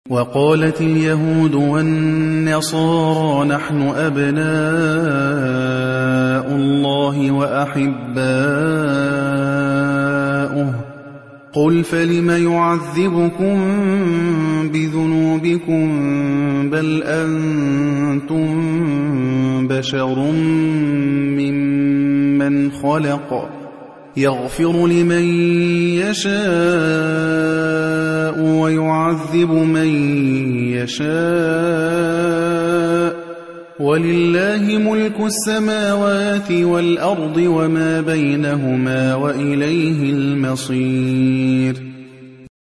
وقالت اليهود والنصارى نحن أبناء الله وأحباؤه قل فلم يعذبكم بذنوبكم بل أنتم بشر ممن خلق يغفر لمن يشاء ويعذب من يشاء ولله ملك السماوات والأرض وما بينهما وإليه المصير